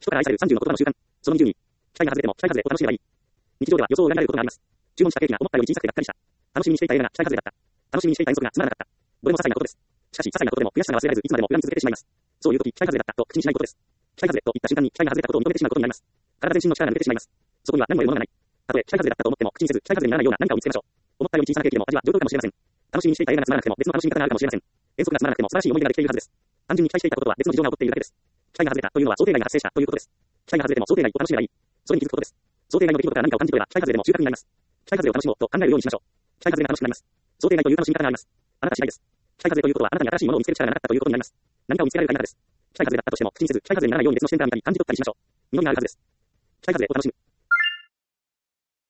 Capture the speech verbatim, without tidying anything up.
人から愛されるさんじゅうの言葉の習慣。そのにじゅうに。期待が外れても、期待外れを楽しめばいい。日常では予想を裏切られることがあります。注文したケーキが思ったより小さくてがっかりした。楽しみにしていた映画が期待外れだった。楽しみにしていた遠足がつまらなかった。どれも些細なことです。しかし、些細なことでも悔しさが忘れられず、いつまでも恨み続けてしまいます。そういう時、期待外れだったと口にしないことです。期待外れと言った瞬間に期待が外れたことを認めてしまうことになります。体全身の力が抜けてしまいます。そこには何も得るものがない。たとえ期待外れだったと思っても口にせず、期待外れにならないような何かを見つけましょう。思ったより小さなケーキでも味は上等かもしれません。楽しみにしていた映画がつまらなくても別の楽しみ方があるかもしれません。遠足がつまらなくても素晴らしい思い出ができているはずです。単純に期待していたこととは別の事情が起こっているだけです。期待が外れたというのは想定外が発生したということです。期待が外れても想定外を楽しめばいい。それに気づくことです。想定外の出来事から何かを感じ取れば期待外れでも収穫になります。期待外れを楽しもうと考えるようにしましょう。期待外れが楽しくなります。想定外という楽しみ方があります。あなた次第です。期待外れということはあなたに新しいものを見つける力がなかったということになります。何かを見つけられるか否かです。期待外れだったとしても口にせず期待外れにならないように別の視点で見たり感じ取ったりしましょう。実りがあるはずです。期待外れを楽しむ。